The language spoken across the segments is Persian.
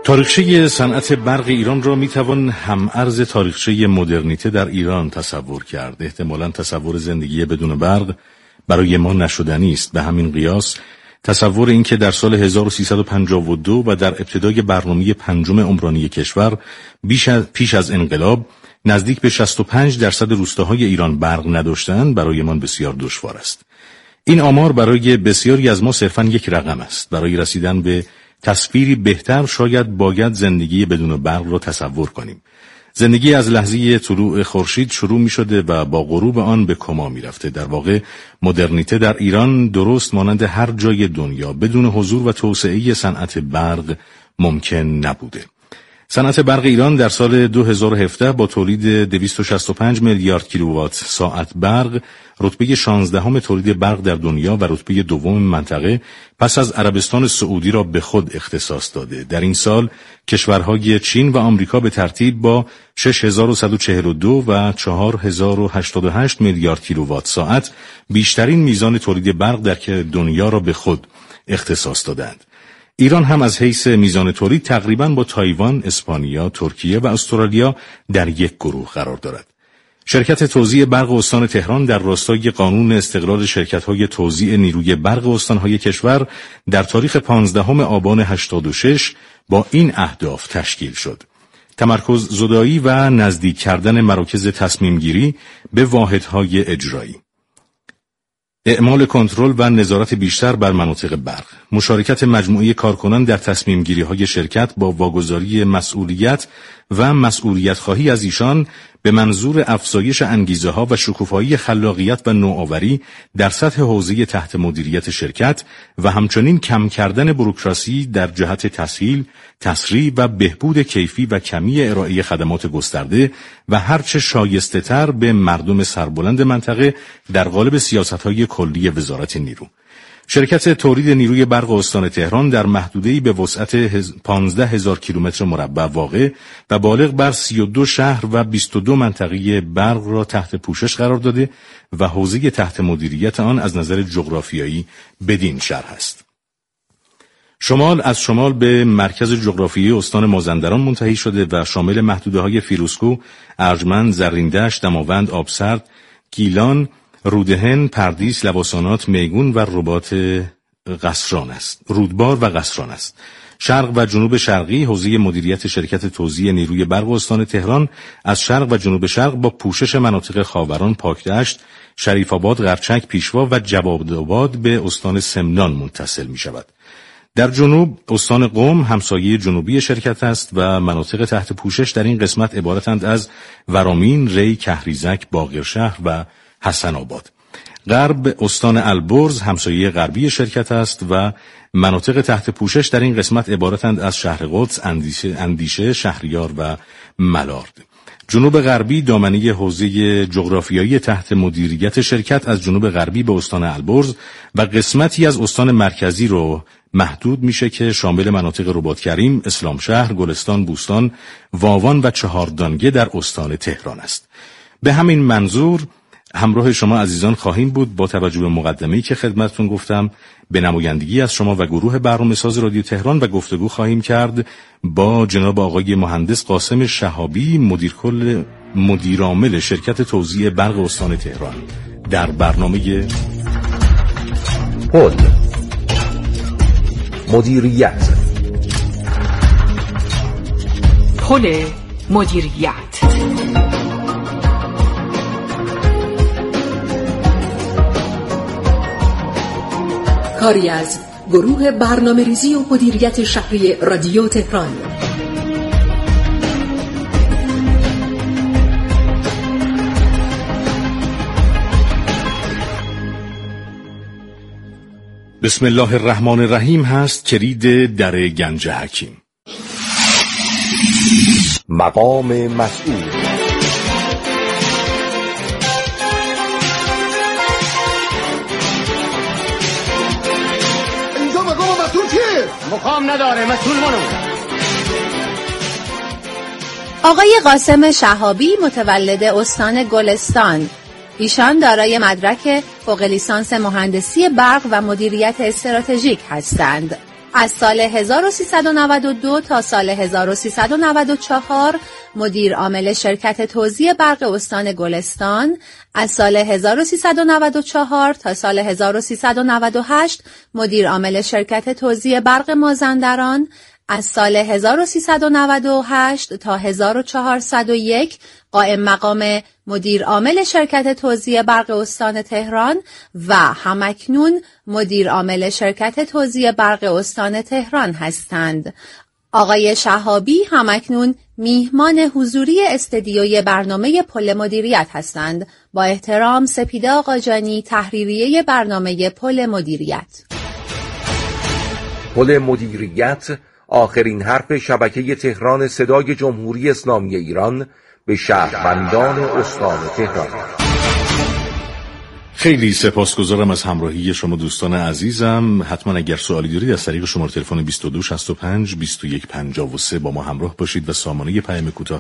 تاریخچه صنعت برق ایران را میتوان هم‌عرض تاریخچه مدرنیته در ایران تصور کرد. احتمالاً تصور زندگی بدون برق برای ما نشدنی است. به همین قیاس تصور این که در سال 1352 و در ابتدای برنامه پنجم عمرانی کشور پیش از انقلاب نزدیک به 65% روستاهای ایران برق نداشتند برای من بسیار دشوار است. این آمار برای بسیاری از ما صرفاً یک رقم است. برای رسیدن به تصویری بهتر شاید باید زندگی بدون برق را تصور کنیم. زندگی از لحظه طلوع خورشید شروع می شده و با غروب آن به کما می رفته. در واقع مدرنیته در ایران درست مانند هر جای دنیا بدون حضور و توسعه صنعت برق ممکن نبوده. صنعت برق ایران در سال 2017 با تولید 265 میلیارد کیلووات ساعت برق رتبه 16 تولید برق در دنیا و رتبه دوم منطقه پس از عربستان سعودی را به خود اختصاص داده. در این سال کشورهای چین و آمریکا به ترتیب با 6142 و 4088 میلیارد کیلووات ساعت بیشترین میزان تولید برق در دنیا را به خود اختصاص دادند. ایران هم از حیث میزان تولید تقریباً با تایوان، اسپانیا، ترکیه و استرالیا در یک گروه قرار دارد. شرکت توزیع برق استان تهران در راستای قانون استقلال شرکت‌های توزیع نیروی برق استان‌های کشور در تاریخ 15 آبان 86 با این اهداف تشکیل شد: تمرکز زدایی و نزدیک کردن مراکز تصمیم‌گیری به واحدهای اجرایی، اعمال کنترل و نظارت بیشتر بر مناطق برق، مشارکت مجموعه کارکنان در تصمیم گیری های شرکت با واگذاری مسئولیت و مسئولیت خواهی از ایشان به منظور افزایش انگیزه ها و شکوفایی خلاقیت و نوآوری در سطح حوزه تحت مدیریت شرکت و همچنین کم کردن بوروکراسی در جهت تسهیل، تسریع و بهبود کیفی و کمی ارائه خدمات گسترده و هرچه شایسته تر به مردم سربلند منطقه در قالب سیاست‌های کلی وزارت نیرو. شرکت تولید نیروی برق استان تهران در محدوده‌ای به وسعت 15,000 کیلومتر مربع واقع و بالغ بر 32 شهر و 22 منطقه برق را تحت پوشش قرار داده و حوزه تحت مدیریت آن از نظر جغرافیایی بدین شرح است. شمال از شمال به مرکز جغرافیایی استان مازندران منتهی شده و شامل محدوده‌های فیروزکو، ارجمند، زرین‌دشت، دماوند، آبسرد، گیلان، رودهن، پردیس، لواسانات، میگون و رودبار و قصران است. شرق و جنوب شرقی حوزه مدیریت شرکت توزیع نیروی برق استان تهران از شرق و جنوب شرق با پوشش مناطق خاوران، پاکدشت، شریف آباد، قرچک، پیشوا و جوادآباد به استان سمنان متصل می شود. در جنوب استان قم همسایه جنوبی شرکت است و مناطق تحت پوشش در این قسمت عبارتند از ورامین، ری، کهریزک، باقرشهر و حسن آباد. غرب استان البرز همسایه غربی شرکت است و مناطق تحت پوشش در این قسمت عبارتند از شهر قدس، اندیشه، شهریار و ملارد. جنوب غربی دامنه حوزه جغرافیایی تحت مدیریت شرکت از جنوب غربی به استان البرز و قسمتی از استان مرکزی رو محدود میشه که شامل مناطق رباطکریم، اسلام شهر، گلستان، بوستان، واوان و چهاردانگه در استان تهران است. به همین منظور همراه شما عزیزان خواهیم بود با توجه به مقدمه‌ای که خدمتتون گفتم به نمایندگی از شما و گروه برنامه‌ساز رادیو تهران و گفتگو خواهیم کرد با جناب آقای مهندس قاسم شهابی مدیرعامل شرکت توزیع برق استان تهران در برنامه پل مدیریت. پل مدیریت. کاری از گروه برنامه‌ریزی و مدیریت شهری رادیو تهران. بسم الله الرحمن الرحیم هست کلید در گنج حکیم. مقام مسئول. مقام نداره، مسئول منو. آقای قاسم شهابی متولد استان گلستان. ایشان دارای مدرک فوق لیسانس مهندسی برق و مدیریت استراتژیک هستند. از سال 1392 تا سال 1394 مدیر عامل شرکت توزیع برق استان گلستان، از سال 1394 تا سال 1398 مدیر عامل شرکت توزیع برق مازندران، از سال 1398 تا 1401 قائم مقام مدیر عامل شرکت توزیع برق استان تهران و همکنون مدیر عامل شرکت توزیع برق استان تهران هستند. آقای شهابی همکنون میهمان حضوری استدیوی برنامه پل مدیریت هستند. با احترام، سپیده آقاجانی، تحریریه برنامه پل مدیریت. پل مدیریت، آخرین حرف شبکه تهران صدای جمهوری اسلامی ایران به شهروندان استان تهران. خیلی سپاسگزارم از همراهی شما دوستان عزیزم. حتما اگر سوالی دارید از طریق شماره تلفن 22 65 21 53 با ما همراه باشید و سامانه پیام کوتاه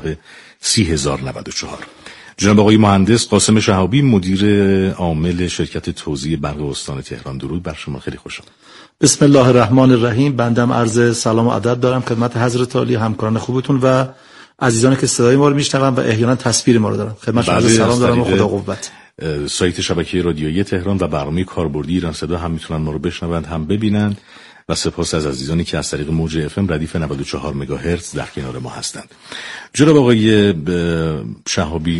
3094. جناب آقای مهندس قاسم شهابی، مدیر عامل شرکت توزیع برق استان تهران، درود بر شما. خیلی خوشم. بسم الله الرحمن الرحیم. بندم عرض سلام و ادب دارم خدمت حضرت عالی، همکاران خوبتون و عزیزانی که صدای ما رو میشنون و احیانا تصویر ما رو دارن. خدمت عرض سلام دارم و خدا قوت. سایت شبکه رادیویی تهران و برنامه کاربردی ایران صدا هم میتونن ما رو بشنوند هم ببینند و سپاس از عزیزانی که از طریق موج اف ام ردیف 94 مگاهرتز در کنار ما هستند. جناب آقای شهابی،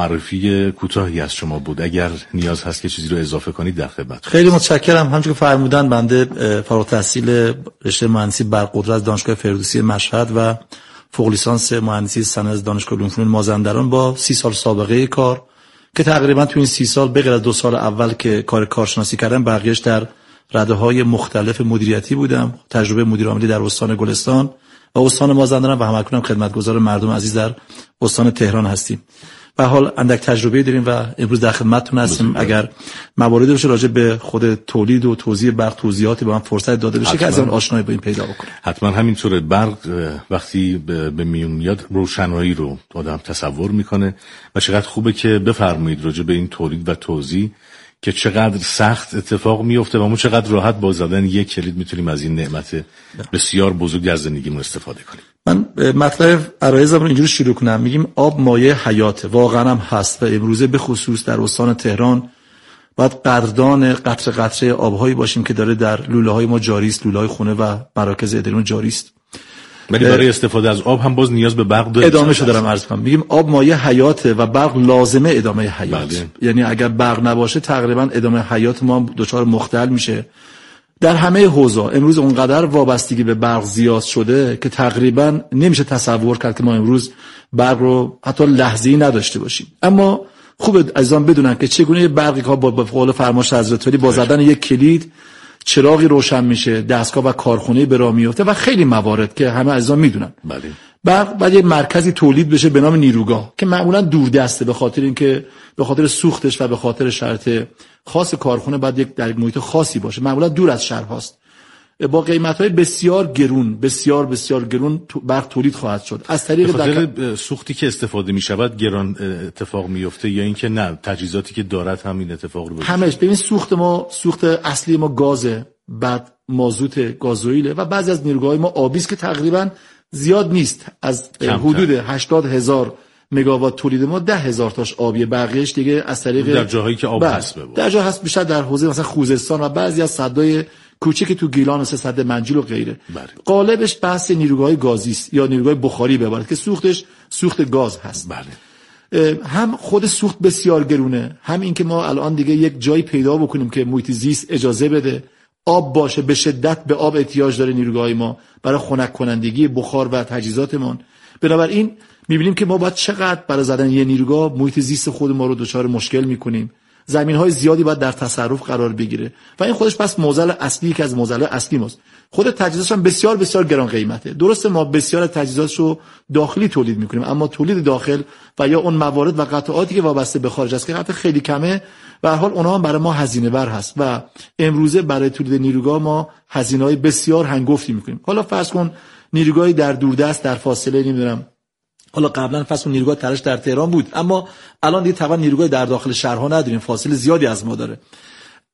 معرفی کوتاهی از شما بود. اگر نیاز هست که چیزی رو اضافه کنید در خدمت. خیلی متشکرم. همونجوری که فرمودن، بنده فارغ التحصیل رشته مهندسی برق قدرت از دانشگاه فردوسی مشهد و فوق لیسانس مهندسی صنایع از دانشگاه علوم فنون مازندران با 30 سال سابقه کار که تقریبا تو این 30 سال به غیر از 2 سال اول که کار کارشناسی کردم، بقیه‌اش در رده‌های مختلف مدیریتی بودم. تجربه مدیر عاملی در استان گلستان و استان مازندران و همکنون خدمتگزار مردم عزیز در استان تهران هستیم. به حال اندک تجربه داریم و امروز در خدمتتون هستیم. اگر مواردی باشه راجع به خود تولید و توزیع برق توضیحاتی به من فرصت داده بشه که از اون آشنایی با این پیدا بکنم. حتما همینطوره. برق وقتی به میون میاد روشنایی رو آدم تصور میکنه و چقدر خوبه که بفرمایید راجع به این تولید و توزیع که چقدر سخت اتفاق میفته و ما چقدر راحت با زدن یک کلید میتونیم از این نعمت بسیار بزرگ در زندگیمون استفاده کنیم. من مطلب عرایزم رو اینجوری شروع کنم. میگیم آب مایه حیاته، واقعا هم هست و امروزه به خصوص در استان تهران باید قدردان قطره قطره آبهایی باشیم که داره در لوله های ما جاری است، لوله های خونه و مراکز اداری جاری است. ولی برای استفاده از آب هم باز نیاز به برق داره. ادامه شو دارم عرض کنم. میگیم آب مایه حیاته و برق لازمه ادامه حیات. یعنی اگر برق نباشه تقریبا ادامه حیات ما دچار مختل میشه. در همه حوزه امروز اونقدر وابستگی به برق زیاد شده که تقریبا نمیشه تصور کرد که ما امروز برق رو حتی لحظه‌ای نداشته باشیم. اما خوب عزیزان بدونن که چگونه برقی که با قول فرمایش حضرت علی با زدن یک کلید چراغی روشن میشه، دستگاه و کارخونه به راه میفته و خیلی موارد که همه عزیزان میدونن. بله. برق باید یه مرکزی تولید بشه به نام نیروگاه که معمولا دوردسته، به خاطر اینکه به خاطر سوختش و به خاطر شرط خاص کارخونه باید یک در محیط خاصی باشه، معمولا دور از شهرهاست. با قیمت‌های بسیار گرون، بسیار گرون برق تولید خواهد شد. از طریق خاطر سوختی که استفاده می‌شود گران اتفاق میفته یا اینکه نه تجهیزاتی که دارد همین اتفاق رو همش. ببین سوخت اصلی ما گازه، بعد مازوت، گازوئیل و بعضی از نیروگاه‌های ما آبی است که تقریبا زیاد نیست. از حدود 80,000 مگاوات تولید ما 10,000 تاش آبیه، بقیه‌اش دیگه از طریق در جاهایی که آب هست در جا هست بیشتر در حوزه مثلا خوزستان و بعضی از سدهای کوچیک تو گیلان مثل سد منجیل و غیره. غالبش بحث نیروگاه گازی است یا نیروگاه بخاری به عبارت که سوختش سوخت گاز هست. بله. هم خود سوخت بسیار گرونه، هم این که ما الان دیگه یک جایی پیدا بکنیم که محیط زیست اجازه بده آب باشه. به شدت به آب احتیاج داره نیروگاه ما برای خنک کنندگی بخار و تجهیزاتمون. بنابراین می‌بینیم که ما باید چقدر برای زدن یه نیروگاه محیط زیست خود ما رو دچار مشکل می‌کنیم. زمین‌های زیادی باید در تصرف قرار بگیره و این خودش پس معضل اصلی که از معضل اصلی ماست. خود تجهیزاتش هم بسیار گران قیمته. درسته ما بسیار تجهیزاتشو داخلی تولید می‌کنیم، اما تولید داخل و یا اون موارد و قطعاتی که وابسته به خارج است که قطعا خیلی کمه، به هر حال اونها هم برای ما هزینه بر هست و امروزه برای تولید نیروگاه ما هزینه‌های بسیار هنگفتی می‌کنیم. حالا فرض کن نیروگاهی در دوردست در فاصله نمی‌دونم، حالا قبلا فصل نیروگاه ترش در تهران بود، اما الان دیگه طبعا نیروگاه در داخل شهرها نداریم، فاصله زیادی از ما داره.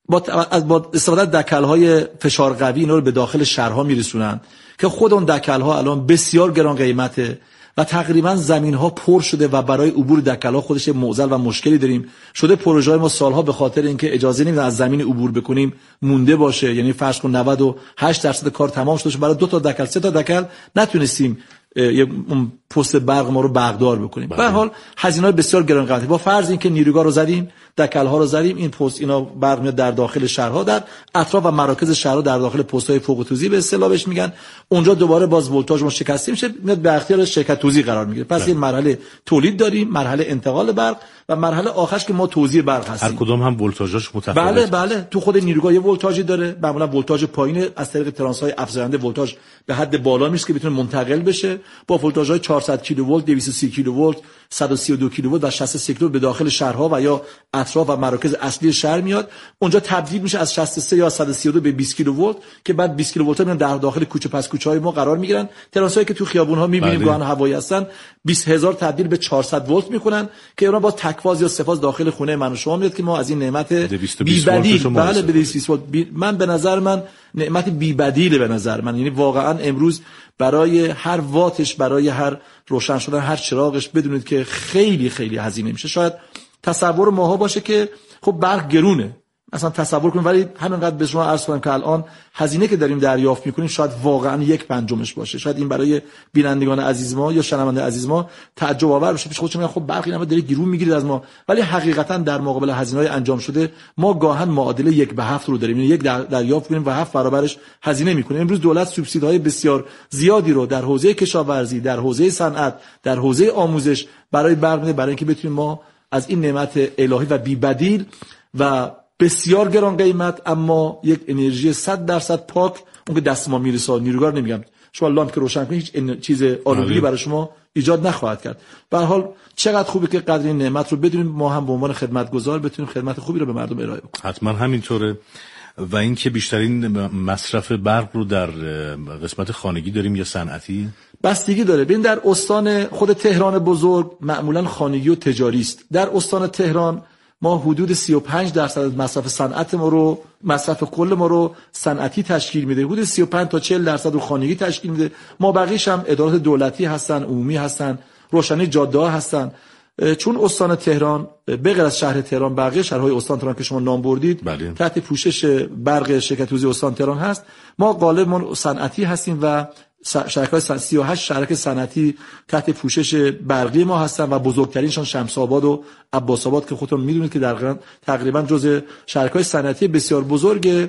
با استفاده از دکل‌های فشار قوی اینا رو به داخل شهرها میرسونن که خود اون دکل‌ها الان بسیار گران قیمته و تقریبا زمین‌ها پر شده و برای عبور دکل‌ها خودش معضل و مشکلی داریم. شده پروژه‌های ما سالها به خاطر اینکه اجازه نمیدن از زمین عبور بکنیم مونده باشه، یعنی فرض کن 98% کار تمام شده برای 2 تا دکل 3 تا دکل نتونستیم اون پست برق ما رو برقدار بکنیم. به هر حال هزینه‌های بسیار گران قیمتی. با فرض اینکه نیروگاه رو زدیم، دکل‌ها رو زدیم، این پست اینا برق میاد در داخل شهرها، در اطراف و مراکز شهرها در داخل پست‌های فوق توزیع به اصطلاح بهش میگن، اونجا دوباره باز ولتاژ ما شکسته میشه، میاد به اختیار شرکت توزیع قرار میگیره. پس این مرحله تولید داریم، مرحله انتقال برق و مرحله آخرش که ما توزیع برق هستیم. هر کدوم هم ولتاژاش متفاوته. بله تو خود نیروگاه یه ولتاژی داره، معمولا ولتاژ پایین از طریق ترانس‌های افزاینده ولتاژ به حد بالا میشه که بتونه منتقل بشه با ولتاژهای 400 کیلوولت، 230 کیلوولت، 132 کیلوولت و 63 کیلوولت به داخل شهرها و یا اطراف و مراکز اصلی شهر میاد. اونجا تبدیل میشه از 63 یا 132 به 20 کیلوولت که بعد 20 کیلوولت میان در داخل کوچه پس کوچه‌های ما قرار میگیرن. ترانس‌هایی که تو خیابون‌ها می‌بینیم گاهن هوایی هستن 20000 تبدیل به 400 ولت میکنن که اونا با تکواز یا سفاز داخل خونه من و شما میاد که ما از این نعمت بی‌بدیل، بله به 220 ولت من به نظر من نعمت بی‌بدیل به نظر من، یعنی واقعا امروز برای هر واتش، برای هر روشن شدن هر چراغش بدونید که خیلی خیلی هزینه میشه. شاید تصور ماها باشه که خب برق گرونه، اصلا تصور کنیم، ولی همینقدر به شما عرض کنم که الان هزینه که داریم دریافت میکنیم شاید واقعا 1/5 باشه. شاید این برای بینندگان عزیز ما یا شنونده عزیز ما تعجب آور باشه، پیش خودشون میگن خب برق اینا داره گرون میگیرید از ما، ولی حقیقتا در مقابل هزینه‌های انجام شده ما گاهن معادله 1/7 رو داریم، یعنی 1 دریافت می‌کنیم و 7 برابرش هزینه میکنیم. امروز دولت سوبسیدهای بسیار زیادی رو در حوزه کشاورزی، در حوزه صنعت، در حوزه آموزش برای برق میده، برای اینکه بتونیم ما از این نعمت الهی و بی‌بدیل و بسیار گران قیمت اما یک انرژی 100% پاک اون که دست ما میرسه. نیروگاه نمیگم شما لامپ که روشن کنید هیچ چیز آلودگی برای شما ایجاد نخواهد کرد. به هر حال چقدر خوبه که قدر این نعمت رو بدونیم، ما هم به عنوان خدمتگزار بتونیم خدمت خوبی رو به مردم ارائه بکنیم. حتما همینطوره. و اینکه بیشترین مصرف برق رو در قسمت خانگی داریم یا صنعتی؟ بستگی داره. ببین در استان خود تهران بزرگ معمولا خانگی و تجاری است. در استان تهران ما حدود 35% از مصرف صنعت ما رو، مصرف کل ما رو صنعتی تشکیل میده، حدود 35 تا 40% رو خانگی تشکیل میده. ما بقیش هم ادارات دولتی هستن، عمومی هستن، روشنی جاده‌ها هستن. چون استان تهران به غیر از شهر تهران بقیه شهرهای استان تهران که شما نام بردید تحت پوشش برق شرکت توزیع استان تهران هست، ما غالبا صنعتی هستیم و شرکت‌های 38 شرکت صنعتی تحت پوشش برقی ما هستن و بزرگترینشان شمس آباد و عباس آباد که خودتون میدونید که تقریبا جزء شرکت‌های صنعتی بسیار بزرگ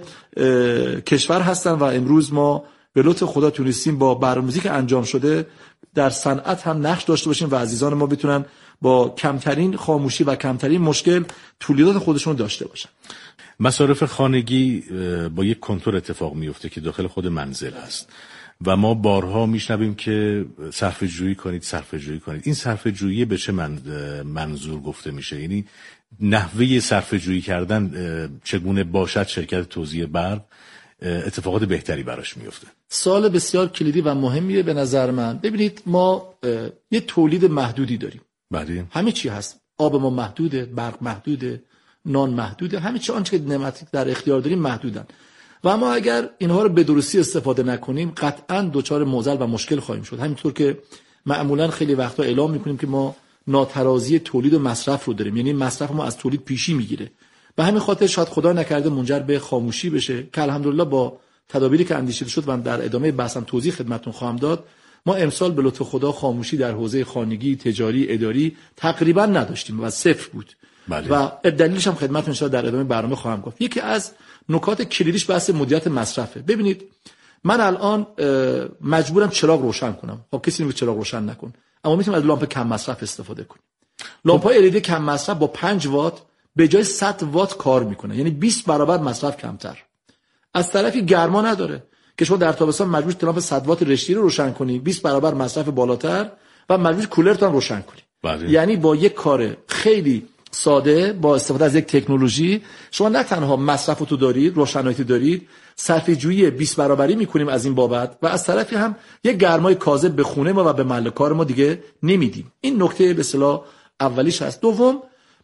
کشور هستن و امروز ما به لطف خدا تونستیم با برنامه‌ریزی که انجام شده در صنعت هم نقش داشته باشیم و عزیزان ما بتونن با کمترین خاموشی و کمترین مشکل تولیدات خودشون داشته باشن. مصارف خانگی با یک کنتور اتفاق میفته که داخل خود منزل هست و ما بارها میشنویم که صرفه‌جویی کنید. این صرفه‌جویی به چه منظور گفته میشه؟ یعنی نحوه صرفه‌جویی کردن چگونه باشد شرکت توزیع برق اتفاقات بهتری براش میفته؟ سوال بسیار کلیدی و مهمیه به نظر من. ببینید ما یه تولید محدودی داریم. بله. همه چی هست. آب ما محدوده، برق محدوده، نان محدوده، همه چی آنچه که نعمتی در اختیار داریم محدودن. و ما اگر اینها رو به درستی استفاده نکنیم قطعاً دچار معضل و مشکل خواهیم شد. همینطور که معمولاً خیلی وقتا اعلام میکنیم که ما ناترازی تولید و مصرف رو داریم، یعنی مصرف ما از تولید پیشی میگیره. به همین خاطر شاید خدا نکرده منجر به خاموشی بشه که الحمدلله با تدابیری که اندیشیده شد و در ادامه بحثم توضیح خدمتتون خواهم داد، ما امسال به لطف خدا خاموشی در حوزه خانگی، تجاری، اداری تقریبا نداشتیم و صفر بود. بله. و دلیلش هم خدمتتون ان در ادامه برنامه خواهم گفت. یکی از نکات کلیدیش بحث مدیریت مصرفه. ببینید من الان مجبورم چراغ روشن کنم. خب کسی نمیگه چراغ روشن نکن، اما میتونم از لامپ کم مصرف استفاده کنیم. لامپ‌های LED کم مصرف با 5 وات به جای 100 وات کار میکنه، یعنی 20 برابر مصرف کمتر. از طرفی گرما نداره که شما در تابستان مجبور لامپ 100 وات رشتی رو روشن کنی، 20 برابر مصرف بالاتر و مجبور کولرتون روشن کنی. بله. یعنی با یک کار خیلی ساده با استفاده از یک تکنولوژی شما نه تنها مصرف تو دارید، روشنایی دارید، صرفه جویی 20 برابری میکنیم از این بابت و از طرفی هم یک گرمای کاذب به خونه ما و به محل کار ما دیگه نمیدیم. این نکته به اصطلاح اولیش هست. دوم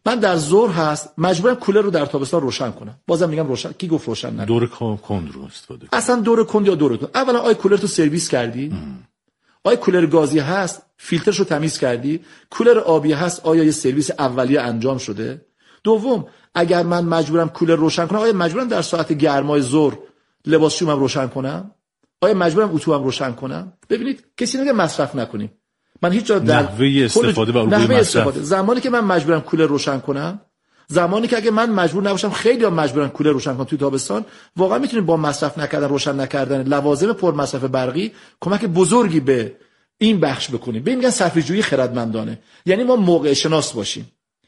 من در ظهر هست مجبورم کولر رو در تابستان روشن کنم. بازم میگم روشن، کی گفت روشن نکن؟ دور کند رو استفاده. اصلا دور کند یا دور کند. اولا آی کولر تو سرویس کردی؟ آیا کولر گازی هست فیلترش رو تمیز کردی؟ کولر آبی هست آیا یه سرویس اولیه انجام شده؟ دوم، اگر من مجبورم کولر روشن کنم آیا مجبورم در ساعت گرمای ظهر لباسشویی‌ام روشن کنم؟ آیا مجبورم اتوام روشن کنم؟ ببینید کسی نمیگه مصرف نکنیم. من هیچ جا در نحوه استفاده و الگوی مصرف، زمانی که من مجبورم کولر روشن کنم، زمانی که اگه من مجبور نباشم، خیلی ها مجبورن کولر روشن کنن توی تابستان، واقعا میتونیم با مصرف نکردن، روشن نکردن لوازم پر مصرف برقی کمک بزرگی به این بخش بکنیم. به میگن صرفه‌جویی خردمندانه، یعنی ما موقع شناس باشیم،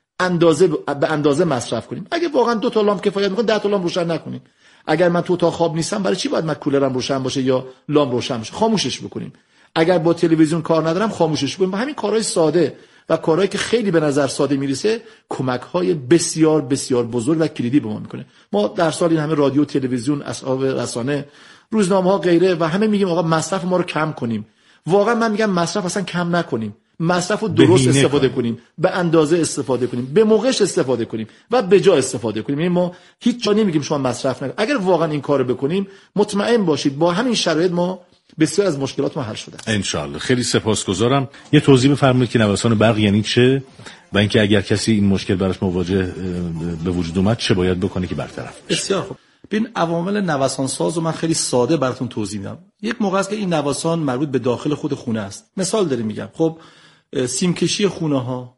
به اندازه مصرف کنیم. اگه واقعا 2 تا لامپ کفایت میکنه 10 تا لامپ روشن نکنیم. اگر من تو اتاق خواب نیستم برای چی باید من کولرم روشن باشه یا لامپ روشن باشه؟ خاموشش بکنیم. اگر با تلویزیون کار ندارم خاموشش بکنیم. با همین کارهای ساده و کارهایی که خیلی به نظر ساده میرسه کمک‌های بسیار بسیار بزرگ و کلیدی به ما میکنه. ما در سال این همه رادیو، تلویزیون، اصحاب رسانه، روزنامه‌ها غیره و همه میگیم آقا مصرف ما رو کم کنیم. واقعا من میگم مصرف اصلا کم نکنیم. مصرف رو درست استفاده کنیم، به اندازه استفاده کنیم، به موقعش استفاده کنیم و به جا استفاده کنیم. یعنی ما هیچ جا نمیگیم شما مصرف نکنید. اگر واقعا این کارو بکنیم مطمئن باشید با همین شرایط ما بسیار از مشکلات ما حل شده است. انشالله. خیلی سپاسگزارم. یه توضیح بفرمایید که نوسان برق یعنی چه و اینکه اگر کسی این مشکل براش مواجه به وجود اومد چه باید بکنه که برطرف بشه. بسیار خوب. ببین عوامل نوسان ساز رو من خیلی ساده براتون توضیح میدم. یک موقع است که این نوسان مربوط به داخل خود خونه است. مثال داریم میگم. خب سیمکشی خونه ها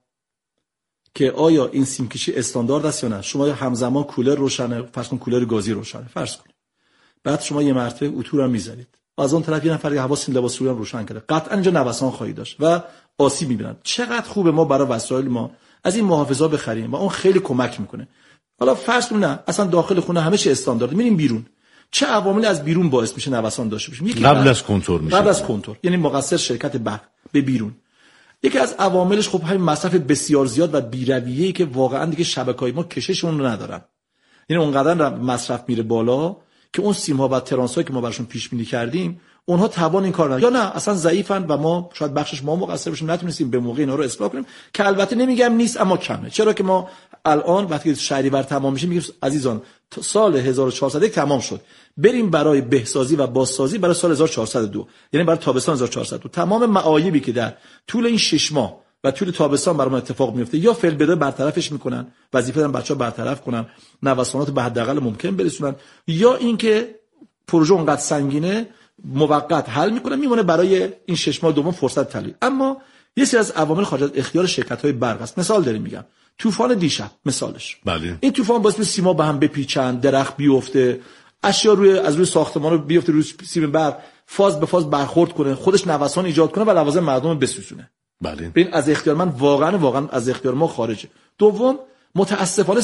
که آیا این سیمکشی استاندارد است یا نه؟ شما همزمان کولر روشنه، فرض کن کولر گازی روشنه، فرض کن. بعد شما یه مرتبه اتو رو میذارید. از اون طرف یه نفر حواس لباس رو روشن کرده. قطعا اینجا نوسان خواهی داشت و آسیب میبینن. چقدر خوبه ما برای وسایل ما از این محافظا بخریم و اون خیلی کمک میکنه. حالا فرض کن نه اصلا داخل خونه همه چی استاندارد، میریم بیرون. چه عواملی از بیرون باعث میشه نوسان داشته باشیم؟ قبل از کنترل میشه. قبل از کنترل یعنی مقصر شرکت برق به بیرون. یکی از عواملش خب همین مصرف بسیار زیاد و بی‌رویه‌ای که واقعا دیگه شبکه‌های ما کششون رو ندارن. یعنی اونقدر مصرف میره بالا که اون سیم‌ها و ترانس‌هایی که ما براشون پیش بینی کردیم اونها توان این کار ندارن یا نه اصلا ضعیفن و ما شاید بخشش ما مقصر باشیم نتونستیم به موقع اینا رو اصلاح کنیم که البته نمیگم نیست اما کمه. چرا که ما الان وقتی شهریور تمام میشه میگیم عزیزان سال 1401 تمام شد، بریم برای بهسازی و بازسازی برای سال 1402 یعنی برای تابستان 1402. تمام معایبی که در طول این 6 ماه و طول تابستان برام اتفاق میفته یا فعل بده برطرفش میکنن، وظیفه دارن بچه‌ها برطرف کنن، نوسانات به حداقل ممکن برسونن، یا اینکه پروژه اونقدر سنگینه موقت حل میکنه میمونه برای این 6 ماه دوم فرصت طلایی. اما یه سری از عوامل خارج از اختیار شرکت‌های برق است. مثال داریم میگم طوفان دیشب مثالش. بله. این طوفان باعث میشه سیما به هم بپیچن، درخت بیفته، اشیا از روی ساختمان رو بیفته روی سیم برق، فاز به فاز برخورد کنه، خودش نوسان ایجاد کنه و لوازم مردم رو بسوزونه. بله. ببین از اختیار من واقعا از اختیار ما خارجه. دوم متاسفانه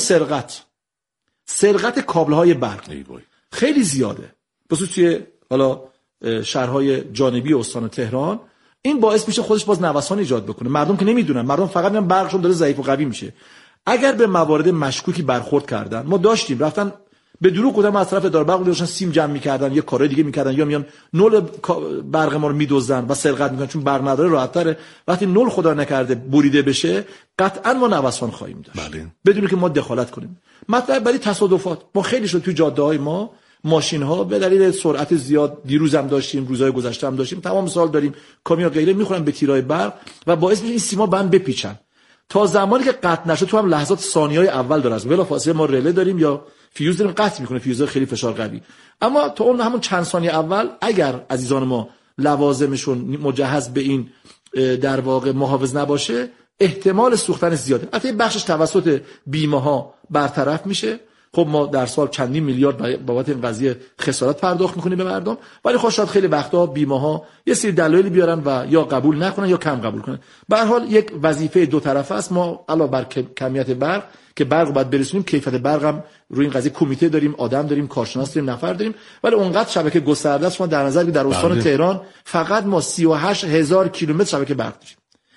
سرقت کابل‌های برق خیلی زیاده. خصوصا حالا شهرهای جانبی استان تهران این باعث میشه خودش باز نوسان ایجاد بکنه. مردم که نمیدونن، مردم فقط میگن برقشون داره ضعیف و قوی میشه. اگر به موارد مشکوکی برخورد کردن ما داشتیم رفتن به دروغ گفتن از طرف اداره برق داشتن سیم جمع میکردن یا کارهای دیگه میکردن یا میان نول برق ما رو میدزدن و سرقت میکنن چون برق نداره راحت‌تره. وقتی نول خدا نکرده بریده بشه قطعا ما نوسان خواهیم داشت. بله. بدون که ما دخالت کنیم. مطلب برای تصادفات ما خیلی شد تو جاده‌های ما ماشین ها به دلیل سرعت زیاد دیروز هم داشتیم، روزهای گذشته هم داشتیم، تمام سال داریم، کامیون غیره میخورن به تیرای برق و باعث میشه این سیما بند بپیچن. تا زمانی که قطع نشه تو هم لحظات ثانیه‌های اول داره از بلافاصله ما رله داریم یا فیوز داریم قطع میکنه، فیوزها خیلی فشار قوی. اما تا اون همون چند ثانیه اول اگر عزیزان ما لوازمشون مجهز به این در واقع محافظ نباشه احتمال سوختن زیاده. البته بخشش توسط بیمه ها برطرف میشه. خب ما در سال چندین میلیارد بابت این قضیه خسارت پرداخت میکنیم به مردم، ولی خب شاید خیلی وقتا بیمه ها یه سری دلایلی بیارن و یا قبول نکنن یا کم قبول کنن. به هر حال یک وظیفه دو طرفه است. ما علاوه بر کمیت برق که برق باید برسونیم، کیفیت برق هم روی این قضیه کمیته داریم، آدم داریم، کارشناس داریم، نفر داریم، ولی اونقدر شبکه گسترده است. ما در نظر بگیرید در استان تهران فقط ما 38000 کیلومتر شبکه برق داریم.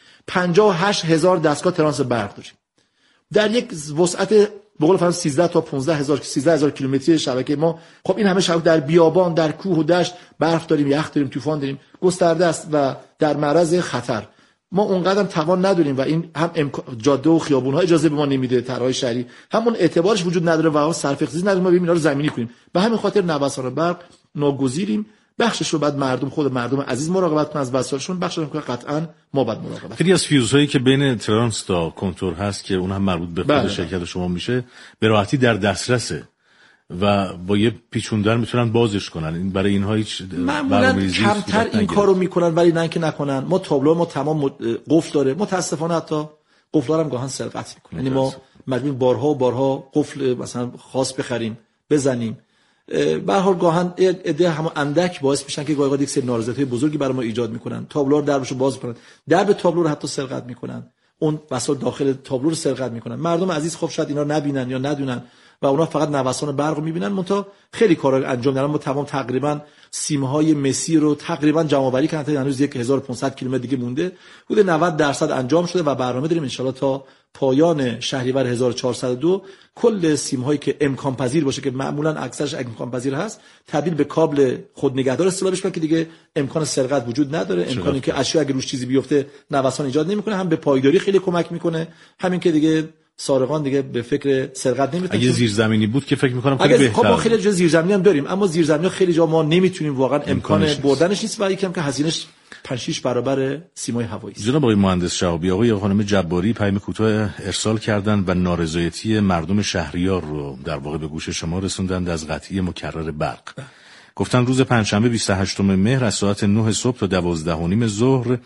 58000 دستگاه ترانس برق داریم. در یک وسعت به قول فرض 13 تا 15000 کیلومتری شبکه ما. خب این همه شبکه در بیابان، در کوه و دشت، برف داریم، یخ داریم، طوفان داریم، گسترده است و در معرض خطر. ما اونقدر توان نداریم و این هم جاده و خیابون‌ها اجازه به ما نمیده، طرح‌های شهری همون اعتبارش وجود نداره و صرف اقتصادی نداره ما اینا رو زمینی کنیم. به همین خاطر نوسان برق ناگزیریم. بخشش رو بعد خود مردم عزیز مراقبت کنن از وسایلشون، بخشش رو قطعاً ما باید مراقبت. خیلی از فیوزهایی که بین ترانس تا کنتور هست که اون هم مربوط به خود شرکت شما میشه به راحتی در دسترسه و با یه پیچوندر میتونن بازش کنن. این برای اینها هیچ معمولا کمتر این کارو میکنن، ولی نه که نکنن. ما تابلو ما تمام قفل داره، متاسفانه حتی قفل‌ها هم گاهن سرقت میکنن. یعنی ما مجبوریم بارها و بارها قفل مثلا خاص بخریم بزنیم. به هر حال گاهن ایده هم اندک باعث میشن که گاهی یک سری نارضایتی بزرگی برای ما ایجاد میکنن. تابلو رو دربشو باز میکنن، درب تابلو رو حتی سرقت میکنن، اون وسایل داخل تابلو رو سرقت میکنن. مردم عزیز خب شاید اینا نبینن یا ندونن و اونا فقط نوسان برق رو میبینن. منتها خیلی کارا انجام دادن. ما تمام تقریبا سیم‌های مسی رو تقریبا جمع‌آوری کردن. هنوز 1500 کیلومتر دیگه مونده. حدود 90% انجام شده و برنامه داریم ان شاءالله تا پایان شهریور 1402 کل سیم‌هایی که امکان پذیر باشه که معمولا اکثرش امکان پذیر هست تبدیل به کابل خودنگهدار اصطلاح بشه که دیگه امکان سرقت وجود نداره. امکانی که اشیا اگه روش چیزی بیفته نوسان ایجاد نمیکنه، هم به پایداری خیلی کمک میکنه، همین که دیگه سارقان دیگه به فکر سرقت نمیتونن. اگه زیرزمینی بود که فکر می‌کنم خیلی بهتره. خب ما خیلی جا زیرزمینی هم داریم، اما زیرزمینی خیلی جا ما نمیتونیم، واقعا امکان بردنش نیست و یکم که هزینه‌اش 5-6 برابر سیمای هوایی است. جناب آقای مهندس شهابی، آقای خانم جباری پیام کوتاه ارسال کردن و نارضایتی مردم شهریار رو در واقع به گوش شما رسوندند از قطعی مکرر برق. گفتن روز پنجشنبه 28 مهر از ساعت 9 صبح تا 12:30 ظهر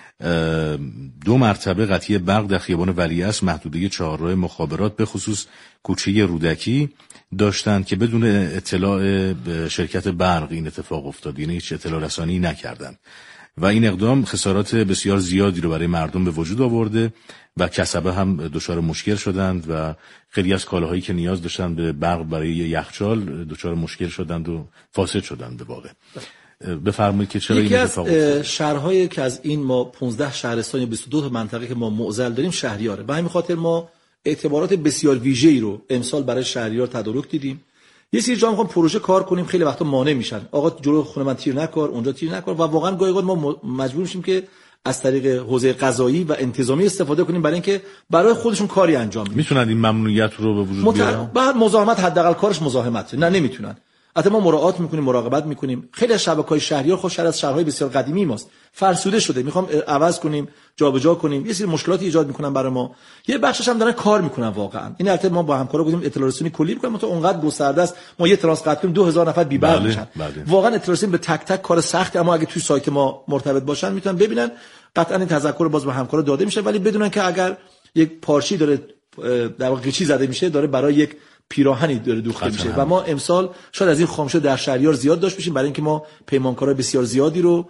2 مرتبه قطعی برق در خیابان ولیعصر محدوده 4 راه مخابرات به خصوص کوچه رودکی داشتند که بدون اطلاع شرکت برق این اتفاق افتاد، یعنی هیچ اطلاع رسانی نکردند و این اقدام خسارات بسیار زیادی رو برای مردم به وجود آورده و کسبه هم دچار مشکل شدند و خیلی از کالاهایی که نیاز داشتن به برق برای یخچال دچار مشکل شدند و فاسد شدند. به واقع بفرمایید که چرا این اتفاق افتاد؟ یکی از شهرهایی که از این ما 15 شهرستان یا 22 تا منطقه که ما معضل داریم شهریاره. به همین خاطر ما اعتبارات بسیار ویژه‌ای رو امسال برای شهریار تدارک دیدیم. یه سری جا می‌خوام پروژه کار کنیم، خیلی وقتا مانع میشن. آقا جلو خونه من تیر نکار، اونجا تیر نکار و واقعا گاهی اوقات ما مجبور میشیم که از طریق حوزه قضایی و انتظامی استفاده کنیم برای اینکه برای خودشون کاری انجام بدن. میتونن این ممنوعیت رو به وجود بیارن؟ بعد مزاحمت حداقل کارش مزاحمته. نه نمیتونن. البته ما مراعات میکنیم، مراقبت میکنیم. خیلی از شبکه‌های شهریار خود شهر از شهرهای بسیار قدیمی ماست، فرسوده شده، میخوام عوض کنیم، جابجا کنیم، یه سری مشکلاتی ایجاد میکنن برای ما. یه بخشش هم دارن کار میکنن واقعا. این البته ما با همکارا بودیم اطلاع رسانی کلی میکنیم، تو اونقدر گسترده است ما یه ترانس قطع کنیم 2000 نفر بی برق میشن. واقعا اطلاع رسانی به تک تک کار سخته، اما اگه توی سایت ما مرتبط باشن میتونن ببینن. قطعا این تذکر باز به همکارا داده میشه، ولی بدونن که اگر یک پارچی داره در واقع چی زده میشه، داره برای یک پیراهنی داره دوخته میشه و ما امسال شاید از این خامشه در شهریار زیاد داشت بشیم برای اینکه ما پیمانکارای بسیار زیادی رو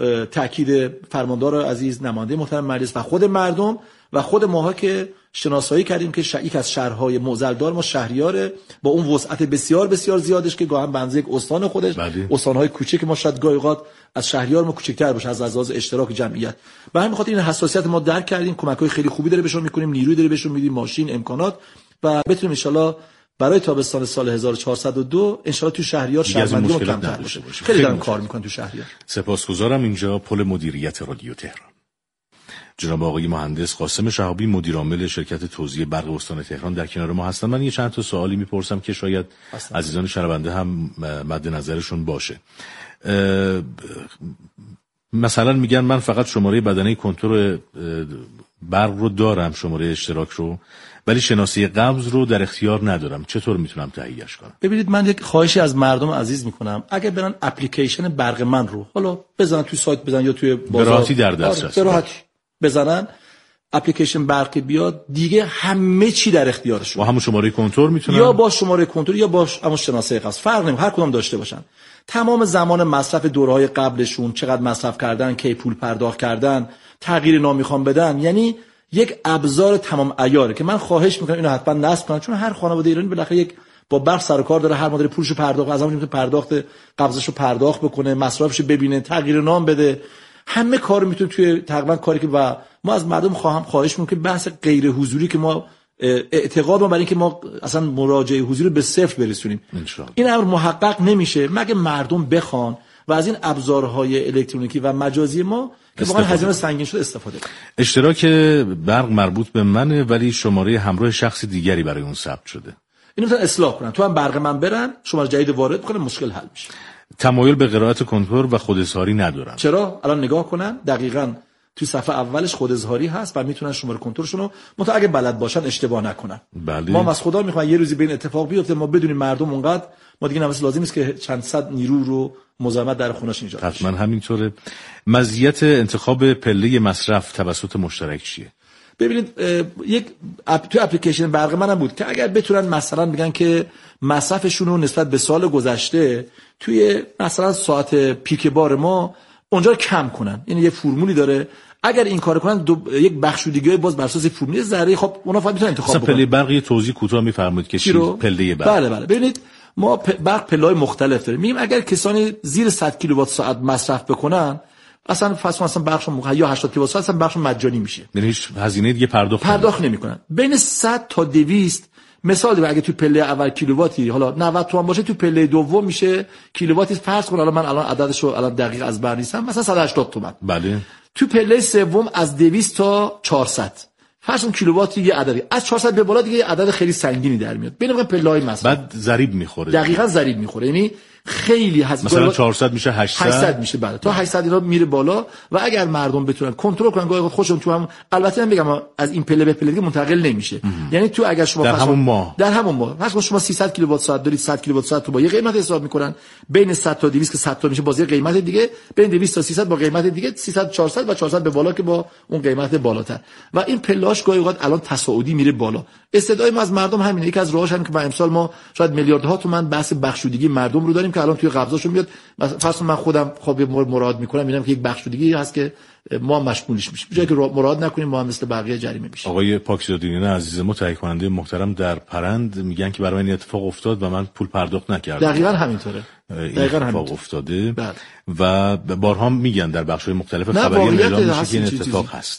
تاکید فرماندار عزیز، نماینده محترم مجلس و خود مردم و خود ماها که شناسایی کردیم که یک از شهرهای معضل‌دار ما شهریار با اون وسعت بسیار بسیار زیادش که گاهن بنزه یک استان خودش، استان‌های کوچیک ما شاید گاهی اوقات از شهریار ما کوچکتر باشه از لحاظ اشتراک جمعیت. به همین خاطر این حساسیت ما درک کردیم، کمک‌های خیلی خوبی داره بهشون می‌کنیم، نیروی داره بهشون میدیم، ماشین، امکانات و بتونیم ان شاءالله برای تابستان سال 1402 ان شاءالله تو شهریار شهروندی رو کمتر باشه. خیلی دارن کار میکنن تو شهریار. سپاسگزارم. اینجا پل مدیریت رادیو تهران. جناب آقای مهندس قاسم شهابی مدیر عامل شرکت توزیع برق استان تهران در کنار ما هستن. من یه چند تا سوالی میپرسم که شاید عزیزان شنونده هم مد نظرشون باشه. مثلا میگن من فقط شماره بدنه کنترل برق رو دارم، شماره اشتراک رو، ولی شناسه قبض رو در اختیار ندارم. چطور میتونم تهیه‌اش کنم؟ ببینید من یک خواهشی از مردم عزیز میکنم، اگه برن اپلیکیشن برق من رو حالا بزنن توی سایت، بزنن یا توی بازار، راحتی در دسترس، راحتی بزنن اپلیکیشن برقی بیاد، دیگه همه چی در اختیارشون. با همون شماره کنترل میتونن، یا با شماره کنترل یا با همون شناسه قبض، فرق نمیکنه، هر کدوم داشته باشن. تمام زمان مصرف دوره‌های قبلشون، چقدر مصرف کردن، کی پول پرداخت کردن، تغییر نام میخوام بدن، یعنی یک ابزار تمام عیاره که من خواهش میکنم اینو حتما نصب کنن، چون هر خانواده ایرانی بالاخره یک با برق سر و کار داره، هر مادر پولشو پرداخت، از همون پرداخت قبضشو پرداخت بکنه، مصرفشو ببینه، تغییر نام بده، همه کار میتونه توی تقریبا کاری که و ما از مردم خواهش میکنم که بحث غیر حضوری که ما اعتقاد ما برای اینکه ما اصلا مراجعه حضوری به صفر برسونیم، این امر محقق نمیشه مگه مردم بخوان و از این ابزارهای الکترونیکی و مجازی ما که واقعا هزینه سنگین شده استفاده کنیم. اشتراک برق مربوط به منه ولی شماره همراه شخص دیگری برای اون ثبت شده. اینو میتونن اصلاح کنن، تو هم برق من برن، شماره جدید وارد کنن، مشکل حل میشه. تمایل به قرائت کنتور و خوداظهاری ندارم. چرا؟ الان نگاه کنن، دقیقاً تو صفحه اولش خوداظهاری هست و میتونن شماره کنتورشون رو متأ اگه بلد باشن اشتباه نکنن. بله. ما از خدا میخوایم یه روزی بین اتفاق بیفته ما بدونیم مردم اونقدر ما دیگه نمیشه لازم نیست که چند صد نیرو رو مزاحمت در خونه‌اش ایجاد کنه. حتما همینطوره. مزیت انتخاب پله مصرف توسط مشترک چیه؟ ببینید یک تو اپلیکیشن برق منم بود که اگر بتونن مثلا بگن که مصرفشون رو نسبت به سال گذشته توی مثلا ساعت پیک بار ما اونجا رو کم کنن، یعنی یه فرمولی داره، اگر این کارو کنن یک بخشودگی باز بر اساس فرمول ذره خب اونا فقط میتونن انتخاب بکنن. پله برق یه توضیح کوتاه میفرمایید که چی پله برق؟ بله ببینید ما برق پله‌های مختلف داریم. میگیم اگر کسانی زیر 100 کیلووات ساعت مصرف بکنن اصلا مثلا بخششون یا 80 کیلووات ساعت اصلا بخش مجانی میشه، یعنی هیچ هزینه دیگه پرداخت نمیکنن. بین 100 تا 200 مثال دیگه اگه تو پله اول کیلوواتی حالا 90 تومن باشه، تو پله دوم میشه کیلوواتی فرض کن، من الان عددشو الان دقیق از بر نیستم، مثلا 180 تومن. بله. تو پله سوم از 200 تا 400 فرض کن کیلوواتی یه عددی، از 400 به بالا دیگه یه عدد خیلی سنگینی در میاد. ببین پله‌های مصرف بعد ضریب میخوره. دقیقاً ضریب میخوره، یعنی خیلی مثلا 400 میشه 800 میشه، بله تا 800 اینا میره بالا. و اگر مردم بتونن کنترل کنن گاهی خودشون تو هم، البته من بگم از این پله به پله دیگه منتقل نمیشه، یعنی تو اگر شما در همون ماه مثلا شما 300 کیلووات ساعت دارید، 100 کیلووات ساعت رو با یه قیمت حساب میکنن، بین 100 تا 200 که 100 تا میشه بازی قیمت دیگه، بین 200 تا 300 با قیمت دیگه، 300 400 و 400 به بالا که با اون قیمت بالاتر. و این پلاش گاهی اوقات الان تصاعدی میره بالا. استدعای ما از مردم همینه، یکی از راهاش همین که ما امسال ما شاید میلیاردها تومان بحث بخشودگی مردم رو داریم که الان توی قبضاشون میاد. مثلا من خودم خب مراد میکنم، میبینم که یک بخشودگی هست که ما مشمولش میشیم، جایی که مراد نکنیم ما هم مثل بقیه جریمه میشیم. آقای پاکیزادینیان عزیز ما تهیه کننده محترم در پرند میگن که برای این اتفاق افتاد و من پول پرداخت نکردم. دقیقاً همینطوره. دقیقاً اتفاق افتاده. و بارها میگن در بخش‌های مختلف خبری اعلام میشه که این اتفاق هست.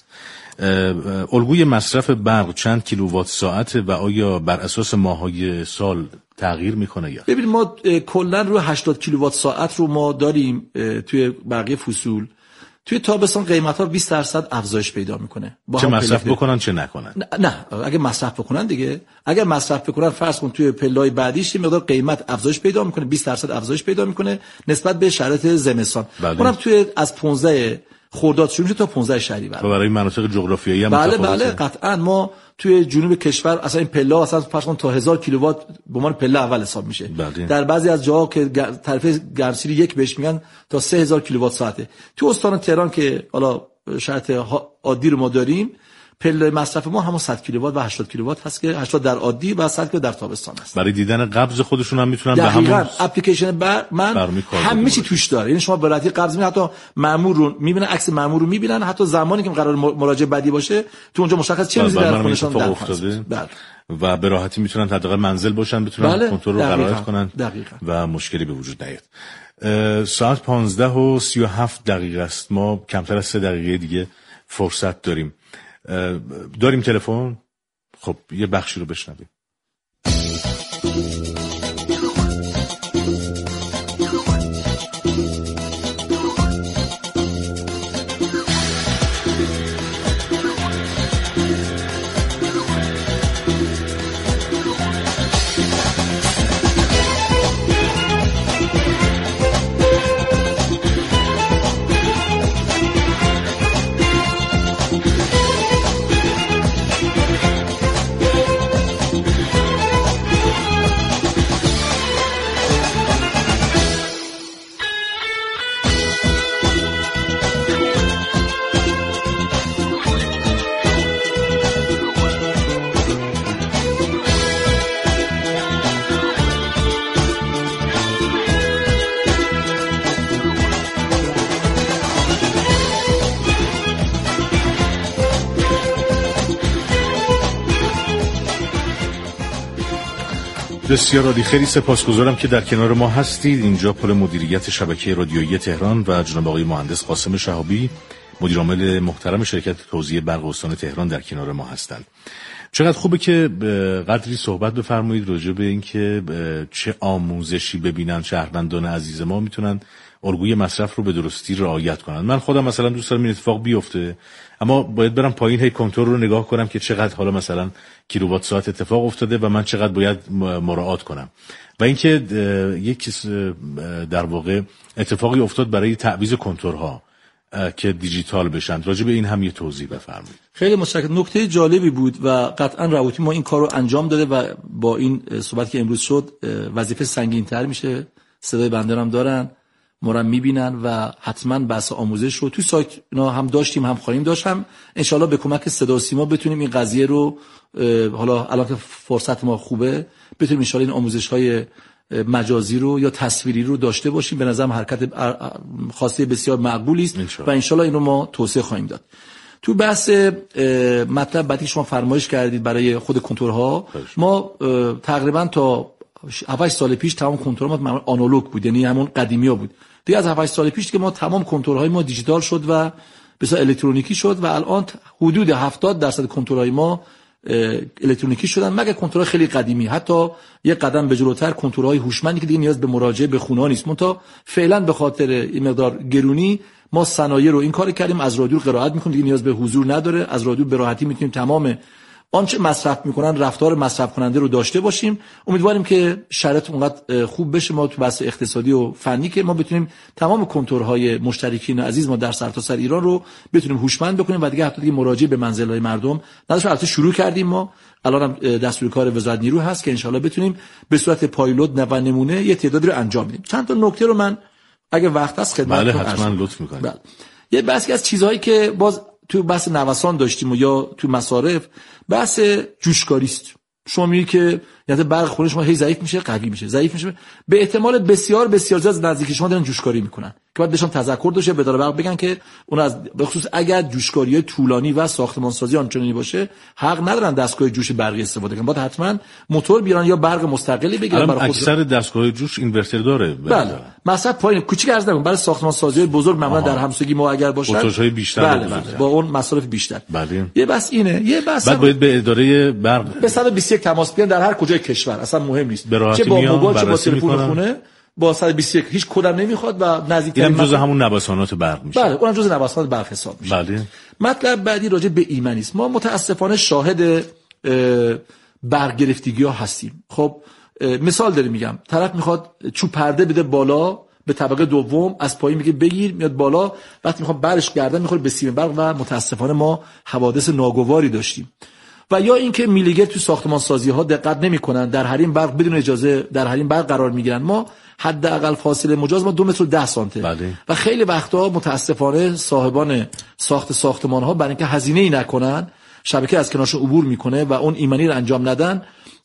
الگوی مصرف برق چند کیلووات ساعت و آیا بر اساس ماه‌های سال تغییر میکنه یا؟ ببینید ما کلا رو 80 کیلووات ساعت رو ما داریم توی بقیه فصول. توی تابستان قیمت‌ها 20% افزایش پیدا میکنه. چه مصرف بکنن چه نکنن؟ نه اگه مصرف بکنن دیگه، اگر مصرف بکنن فرض کن توی پله‌های بعدیش یه مقدار قیمت افزایش پیدا میکنه، 20% افزایش پیدا میکنه نسبت به شرایط زمستان. اونم توی از 15 خرداد شروع میشه تا 15 شهریور. و برای مناطق جغرافیایی هم بله قطعاً ما توی جنوب کشور اصلا این پله اصلا فرض کن تا 1000 کیلووات به عنوان پله اول حساب میشه. در بعضی از جاها که طرف گرمسیری یک بهش میگن تا 3000 کیلووات ساعته. تو استان تهران که حالا شرط عادی رو ما داریم، پله مصرف ما همون 100 کیلووات و 80 کیلووات هست که 80 در عادی و 100 که در تابستان است. برای دیدن قبض خودشون هم میتونن به همون اپلیکیشن من همه چی توش داره، یعنی شما به راحتی قبض می‌کنید، حتی مأمور رو می‌بینن، عکس مأمور رو می‌بینن، حتی زمانی که قرار مراجعه بعدی باشه تو اونجا مشخص چه چیزی در خونشون در افتاده و به راحتی میتونن حداقل منزل باشن، بتونن کنترل رو رعایت کنن و مشکلی به وجود نیاد. ساعت 15:37 است. ما کمتر از 3 دقیقه دیگه فرصت داریم. داریم تلفن؟ خب یه بخشی رو بشنویم. بسیار عالی، خیلی سپاسگزارم که در کنار ما هستید. اینجا پل مدیریت شبکه رادیویی تهران و جناب آقای مهندس قاسم شهابی، مدیر عامل محترم شرکت توزیع برق استان تهران در کنار ما هستند. چقدر خوبه که قدری صحبت بفرمایید راجع به این که چه آموزشی ببینن شهروندان عزیز ما، میتونن الگوی مصرف رو به درستی رعایت کنن. من خودم مثلا دوست دارم این اتفاق بیفته، اما باید برم پایین هی کنترل رو نگاه کنم که چقدر حالا مثلا کیلووات ساعت اتفاق افتاده و من چقدر باید مراعات کنم. و اینکه یک در واقع اتفاقی افتاد برای تعویض کنتورها که دیجیتال بشن. راجع به این هم یه توضیح بفرمایید. خیلی متشکرم. نکته جالبی بود و قطعا روابطی ما این کار رو انجام داده و با این صحبت که امروز شد وظیفه سنگین‌تر میشه. صدای بنده هم دارن، ما رو میبینن و حتما بحث آموزش رو توی سایت اینا هم داشتیم، هم خواهیم داشت. هم انشالله به کمک صدا و سیما بتونیم این قضیه رو حالا الان که فرصت ما خوبه بتونیم انشالله این آموزش‌های مجازی رو یا تصویری رو داشته باشیم. به نظرم حرکت خاصی بسیار مقبولی است و انشالله این رو ما توسعه خواهیم داد. تو بحث مطلب بعدی شما فرمایش کردید برای خود کنتورها، ما تقریبا تا 7 سال پیش تمام کنتورها ما آنالوگ بود، یعنی همون قدیمی‌ها بود. دیگه از 7 سال پیش که ما تمام کنتورهای ما دیجیتال شد و بسیار الکترونیکی شد و الان حدود 70% کنتورهای ما الکترونیکی شدن، مگر کنتورهای خیلی قدیمی. حتی یه قدم به جلوتر کنتورهای هوشمندی که دیگه نیاز به مراجعه به خونه‌ها نیست. منتها فعلا به خاطر این مقدار گرونی ما صنایع رو این کار کردیم، از رادیو قرائت می‌کنیم، دیگه نیاز به حضور نداره. از رادیو به راحتی می‌تونیم تمام آنچه مصرف میکنن رفتار مصرف کننده رو داشته باشیم. امیدواریم که شرایط اونقدر خوب بشه ما تو بحث اقتصادی و فنی که ما بتونیم تمام کنتورهای مشترکین عزیز ما در سرتاسر ایران رو بتونیم هوشمند بکنیم و دیگه حتی مراجعه به منزل‌های مردم نداشته. البته شروع کردیم ما، الان هم دستور کار وزارت نیرو هست که انشالله بتونیم به صورت پایلوت و نمونه یه تعدادی رو انجام بدیم. چند تا نکته رو من اگه وقت هست خدمتتون بله حتما لطف می‌کنید. یه بحثی از چیزهایی که باز تو بحث نوسان داشتیم و یا تو مصارف بحث جوشکاری است. شما میگی که یعنی برق خونه شما هی ضعیف میشه، قوی میشه، ضعیف میشه. به احتمال بسیار بسیار زیاد نزدیک شما دارن جوشکاری میکنن که باید بهشون تذکر داشته به اداره برق بگن که اون از به خصوص اگر جوشکاری طولانی و ساختمانسازی آنچنانی باشه حق ندارن دستگاه جوش برقی استفاده کنن. باید حتما موتور بیارن یا برق مستقلی بگیرن برای خودشون. اکثر دستگاه جوش اینورتر داره. بله. مثلا پایین کوچیک عرض نمی‌کنم برای ساختمانسازی بزرگ معمولا در همسایگی ما اگر باشن موتورهای بیشتر بله. با اون مصارف بیشتر. بله. یه بس اینه، یه بس بعد باید به اداره برق به 121 تماس بیان در هر کجای کشور، اصلا مهم نیست. چه با موبایل چه با تلفن خونه با 121 هیچ کدم نمیخواد و نزدیکترین اینم جزء همون نوسانات برق میشه. بله اونم جزء نوسانات برق حساب میشه. بله. مطلب بعدی راجع به ایمنی است. ما متاسفانه شاهد برق گرفتگی‌ها هستیم. خب مثال داریم میگم، طرف میخواد چوب پرده بده بالا به طبقه دوم، از پایین میگه بگیر میاد بالا، وقتی میخواد برش گردن میخوره به سیم برق و متاسفانه ما حوادث ناگواری داشتیم. و یا اینکه میلیگر تو ساختمان سازی ها دقت نمیکنن، در حریم برق بدون اجازه در حریم برق قرار میگیرن. ما حداقل فاصله مجاز ما 2 متر و 10 سانته بله. و خیلی وقتا متاسفانه صاحبان ساختمان ها برای اینکه هزینه ای نکنن شبکه از کنارشون عبور میکنه و اون ایمنی رو انجام ندن،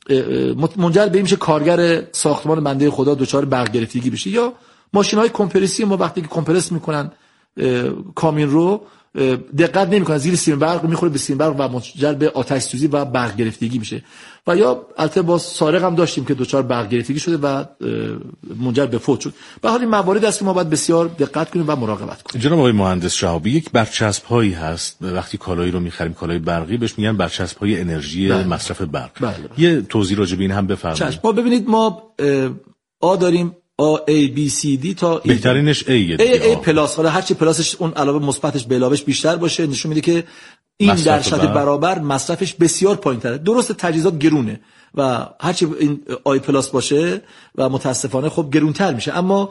منجر به این میشه کارگر ساختمان بنده خدا دچار برق گرفتگی بشه. یا ماشین‌های کمپرسی ما وقتی که کمپرس میکنن کامین رو دقت نمیکنن زیر سیم برق میخوره به سیم برق و منجر به آتش سوزی و برق گرفتگی میشه. و یا البته با سارق هم داشتیم که دچار برق گرفتگی شده و منجر به فوت شد. به حال این موارد است که ما باید بسیار دقت کنیم و مراقبت کنیم. جناب آقای مهندس شهابی، یک برچسب هایی هست وقتی کالایی رو میخریم، کالای برقی، بهش میگن برچسب های انرژی مصرف برق. بله. یه توضیح راجع به این هم بفرمایید. ما ببینید ما آ داریم A A B C D تا E. بهترینش A پلاس، حالا هرچی پلاسش اون علاوه مثبتش به علاوهش بیشتر باشه نشون میده که این در سطح برابر مصرفش بسیار پایین‌تره. درست تجهیزات گرونه و هرچی این آی پلاس باشه و متاسفانه خب گرونتر میشه، اما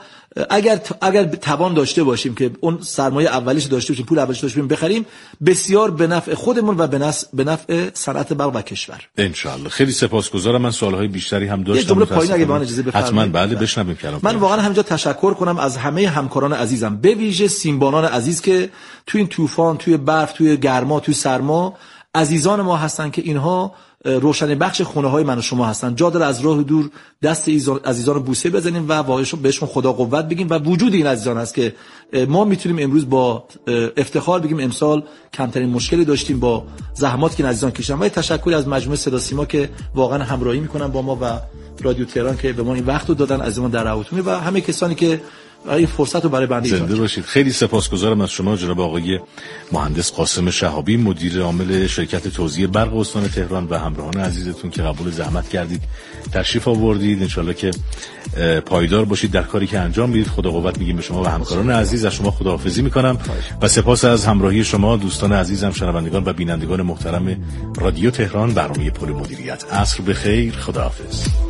اگر توان داشته باشیم که اون سرمایه اولیش داشته باشیم، پول اولیش داشته باشیم بخریم، بسیار به نفع خودمون و به نفع صنعت برق و کشور ان شاء الله. خیلی سپاسگزارم. من سوالهای بیشتری هم داشتم. یه جمله پایین اگه به من اجازه بفرمایید. حتما بله بشنویم کلام. من واقعا همینجا تشکر کنم از همه همکاران عزیزم، به ویژه سیمبانان عزیز که توی این طوفان، توی برف، توی گرما، توی سرما عزیزان ما هستن که اینها روشن بخش خونه های من و شما هستن. جا داره از راه دور دست عزیزان رو بوسه بزنیم و واقعا بهشون خدا قوت بگیم و وجود این عزیزان هست که ما میتونیم امروز با افتخار بگیم امسال کمترین مشکلی داشتیم با زحماتی که عزیزان کشیدن. و تشکر از مجموعه صدا سیما که واقعا همراهی میکنن با ما و رادیو تهران که به ما این وقت رو دادن، از ما در راهتونه و همه کسانی که این فرصت رو برای بنده ایجاد زنده باشید. خیلی سپاسگزارم از شما جناب آقای مهندس قاسم شهابی، مدیر عامل شرکت توزیع برق استان تهران و همراهان عزیزتون که قبول زحمت کردید تشریف آوردید. انشالله که پایدار باشید در کاری که انجام میدید. خدا قوت میگیم به شما و همکاران عزیز. از شما خداحافظی میکنم و سپاس از همراهی شما دوستان عزیزم، شنوندگان و بینندگان محترم رادیو تهران، برنامه پل مدیریت. عصر بخیر. خداحافظ.